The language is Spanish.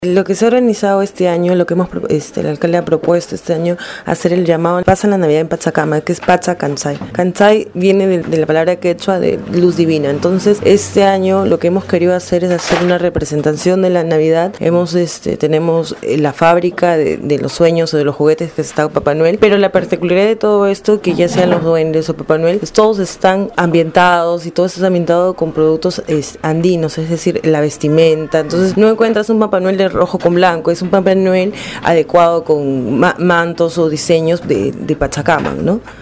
Lo que se ha organizado este año, lo que el alcalde ha propuesto este año, hacer el llamado Pasa la Navidad en Pachacama, que es Pacha Kansai. Kansai viene de la palabra quechua de luz divina. Entonces, este año lo que hemos querido hacer es hacer una representación de la Navidad. Tenemos la fábrica de los sueños o de los juguetes que está Papá Noel, pero la particularidad de todo esto, que ya sean los duendes o Papá Noel, pues todos están ambientados y todo está ambientado con productos andinos, es decir, la vestimenta. Entonces, no encuentras un Papá Noel de rojo con blanco, es un Papá Noel adecuado con mantos o diseños de Pachacama, ¿no?